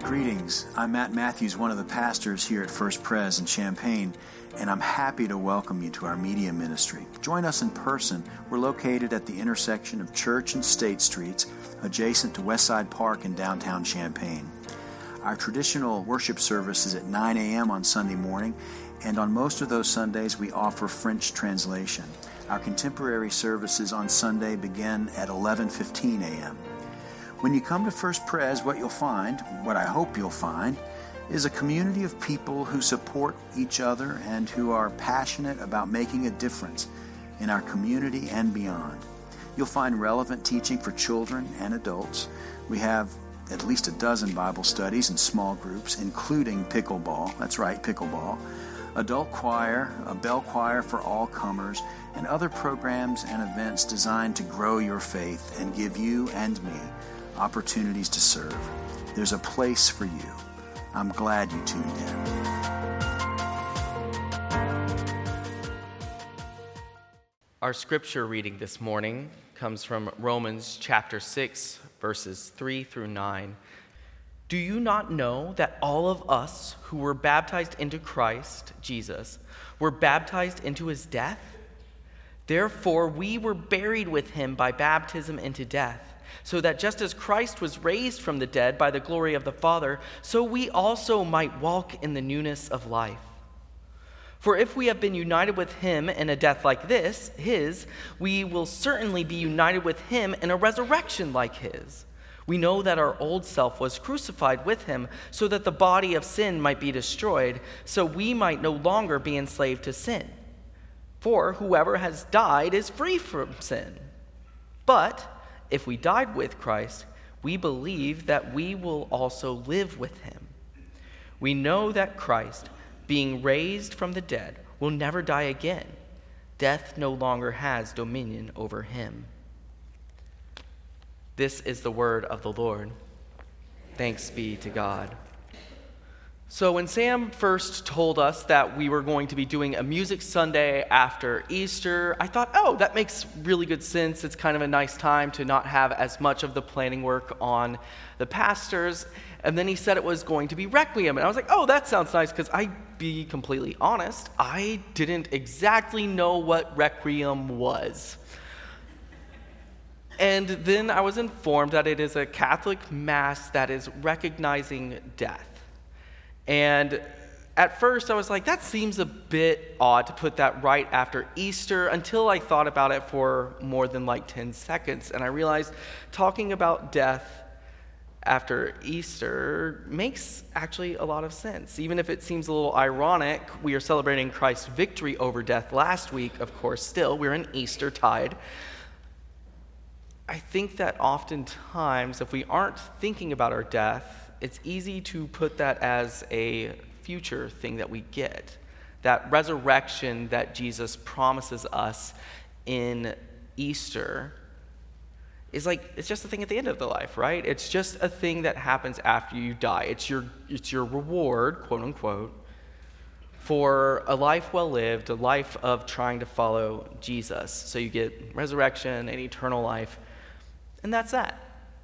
Greetings. I'm Matt Matthews, one of the pastors here at First Pres in Champaign, and I'm happy to welcome you to our media ministry. Join us in person. We're located at the intersection of Church and State Streets, adjacent to Westside Park in downtown Champaign. Our traditional worship service is at 9 a.m. on Sunday morning, and on most of those Sundays we offer French translation. Our contemporary services on Sunday begin at 11:15 a.m. When you come to First Pres, what I hope you'll find, is a community of people who support each other and who are passionate about making a difference in our community and beyond. You'll find relevant teaching for children and adults. We have at least a dozen Bible studies in small groups, including pickleball. That's right, pickleball. Adult choir, a bell choir for all comers, and other programs and events designed to grow your faith and give you and me opportunities to serve. There's a place for you. I'm glad you tuned in. Our scripture reading this morning comes from Romans chapter 6, verses 3 through 9. Do you not know that all of us who were baptized into Christ Jesus were baptized into his death? Therefore, we were buried with him by baptism into death, so that just as Christ was raised from the dead by the glory of the Father, so we also might walk in the newness of life. For if we have been united with him in a death like this, his, we will certainly be united with him in a resurrection like his. We know that our old self was crucified with him so that the body of sin might be destroyed, so we might no longer be enslaved to sin. For whoever has died is free from sin. But if we died with Christ, we believe that we will also live with him. We know that Christ, being raised from the dead, will never die again. Death no longer has dominion over him. This is the word of the Lord. Thanks be to God. So when Sam first told us that we were going to be doing a music Sunday after Easter, I thought, oh, that makes really good sense. It's kind of a nice time to not have as much of the planning work on the pastors. And then he said it was going to be Requiem. And I was like, oh, that sounds nice, because I'd be completely honest, I didn't exactly know what Requiem was. And then I was informed that it is a Catholic mass that is recognizing death. And at first I was like, that seems a bit odd to put that right after Easter, until I thought about it for more than 10 seconds. And I realized talking about death after Easter makes actually a lot of sense. Even if it seems a little ironic, we are celebrating Christ's victory over death last week, of course, still, we're in Eastertide. I think that oftentimes, if we aren't thinking about our death, it's easy to put that as a future thing that we get. That resurrection that Jesus promises us in Easter is it's just a thing at the end of the life, right? It's just a thing that happens after you die. It's your reward, quote unquote, for a life well lived, a life of trying to follow Jesus. So you get resurrection and eternal life, and that's that.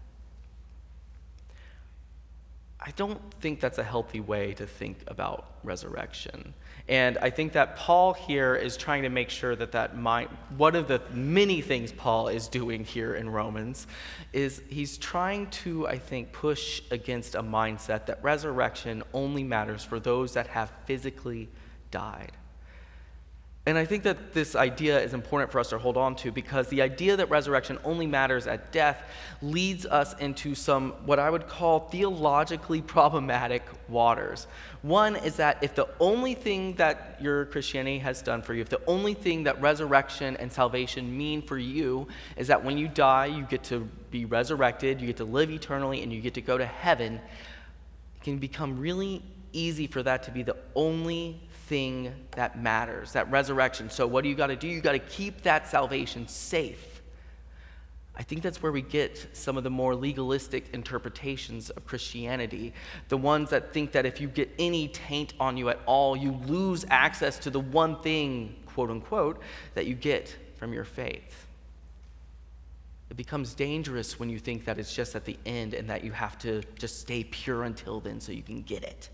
I don't think that's a healthy way to think about resurrection. And I think that Paul here is trying to make sure that one of the many things Paul is doing here in Romans is he's trying to, I think, push against a mindset that resurrection only matters for those that have physically died. And I think that this idea is important for us to hold on to, because the idea that resurrection only matters at death leads us into some, what I would call, theologically problematic waters. One is that if the only thing that your Christianity has done for you, if the only thing that resurrection and salvation mean for you is that when you die, you get to be resurrected, you get to live eternally, and you get to go to heaven, it can become really easy for that to be the only thing that matters, that resurrection. So what do? You got to keep that salvation safe. I think that's where we get some of the more legalistic interpretations of Christianity, the ones that think that if you get any taint on you at all, you lose access to the one thing, quote unquote, that you get from your faith. It becomes dangerous when you think that it's just at the end and that you have to just stay pure until then so you can get it.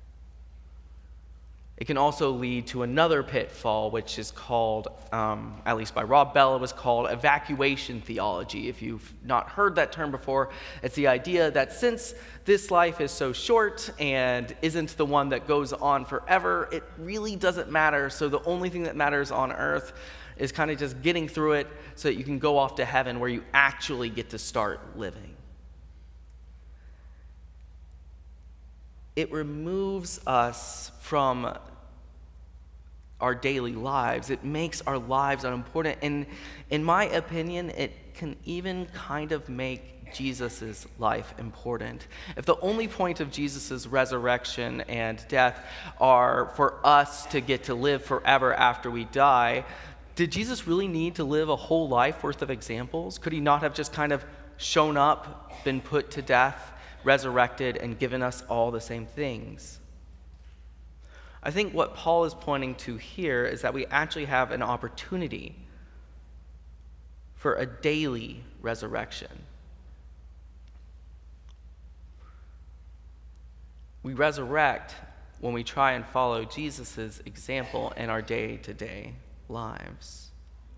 It can also lead to another pitfall, which is called, at least by Rob Bell, it was called evacuation theology. If you've not heard that term before, it's the idea that since this life is so short and isn't the one that goes on forever, it really doesn't matter. So the only thing that matters on earth is kind of just getting through it so that you can go off to heaven where you actually get to start living. It removes us from our daily lives. It makes our lives unimportant. And in my opinion, it can even kind of make Jesus' life important. If the only point of Jesus' resurrection and death are for us to get to live forever after we die, did Jesus really need to live a whole life worth of examples? Could he not have just kind of shown up, been put to death, resurrected, and given us all the same things? I think what Paul is pointing to here is that we actually have an opportunity for a daily resurrection. We resurrect when we try and follow Jesus' example in our day-to-day lives.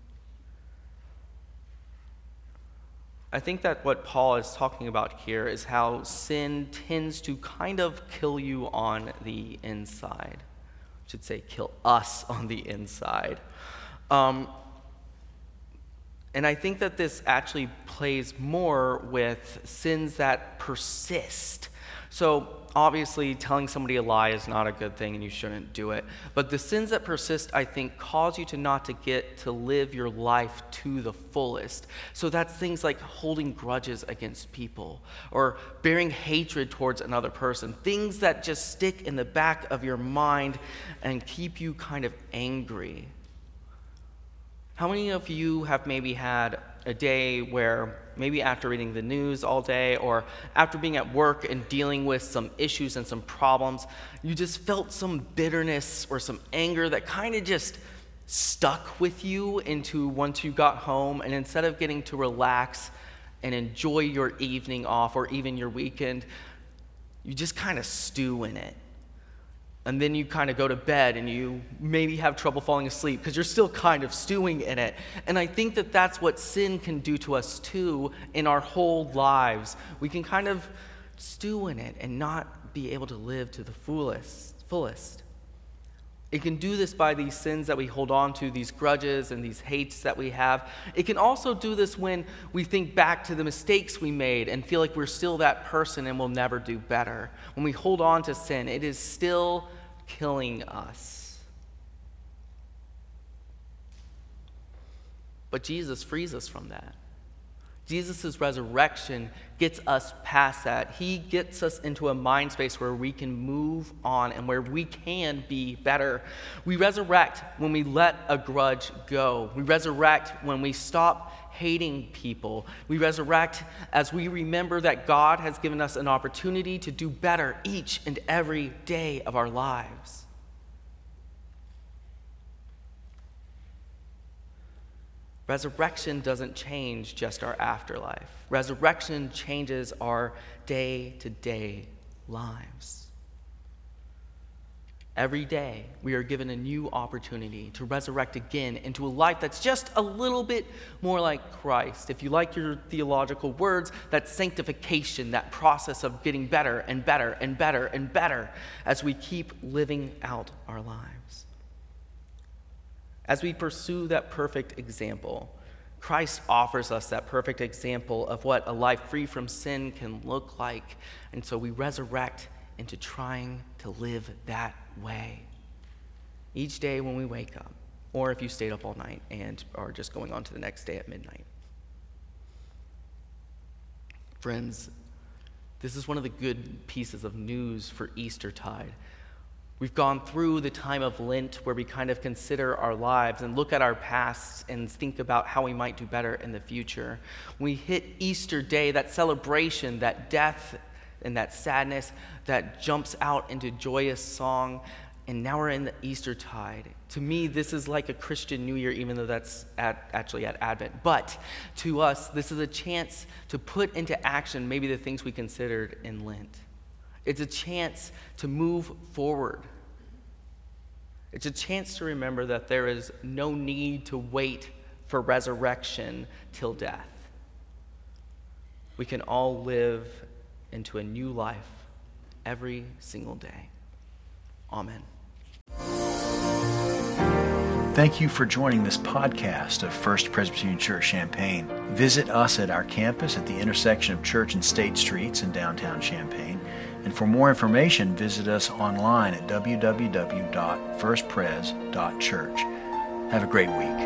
I think that what Paul is talking about here is how sin tends to kind of kill you on the inside. I should say kill us on the inside. And I think that this actually plays more with sins that persist. So obviously telling somebody a lie is not a good thing and you shouldn't do it. But the sins that persist, I think, cause you to not to get to live your life to the fullest. So that's things like holding grudges against people or bearing hatred towards another person. Things that just stick in the back of your mind and keep you kind of angry. How many of you have maybe had a day where maybe after reading the news all day or after being at work and dealing with some issues and some problems, you just felt some bitterness or some anger that kind of just stuck with you into once you got home, and instead of getting to relax and enjoy your evening off or even your weekend, you just kind of stew in it. And then you kind of go to bed and you maybe have trouble falling asleep because you're still kind of stewing in it. And I think that that's what sin can do to us too in our whole lives. We can kind of stew in it and not be able to live to the fullest. It can do this by these sins that we hold on to, these grudges and these hates that we have. It can also do this when we think back to the mistakes we made and feel like we're still that person and we'll never do better. When we hold on to sin, it is still killing us. But Jesus frees us from that. Jesus' resurrection gets us past that. He gets us into a mind space where we can move on and where we can be better. We resurrect when we let a grudge go. We resurrect when we stop hating people. We resurrect as we remember that God has given us an opportunity to do better each and every day of our lives. Resurrection doesn't change just our afterlife. Resurrection changes our day-to-day lives. Every day, we are given a new opportunity to resurrect again into a life that's just a little bit more like Christ. If you like your theological words, that's sanctification, that process of getting better and better and better and better as we keep living out our lives. As we pursue that perfect example, Christ offers us that perfect example of what a life free from sin can look like. And so we resurrect into trying to live that way each day when we wake up, or if you stayed up all night and are just going on to the next day at midnight. Friends, this is one of the good pieces of news for Eastertide. We've gone through the time of Lent where we kind of consider our lives and look at our pasts and think about how we might do better in the future. When we hit Easter Day, that celebration, that death and that sadness that jumps out into joyous song And now we're in the Eastertide. To me, this is like a Christian New Year, even though that's actually at Advent. But to us, this is a chance to put into action maybe the things we considered in Lent. It's a chance to move forward. It's a chance to remember that there is no need to wait for resurrection till death. We can all live into a new life every single day. Amen. Thank you for joining this podcast of First Presbyterian Church Champaign. Visit us at our campus at the intersection of Church and State Streets in downtown Champaign. And for more information, visit us online at www.firstpres.church. Have a great week.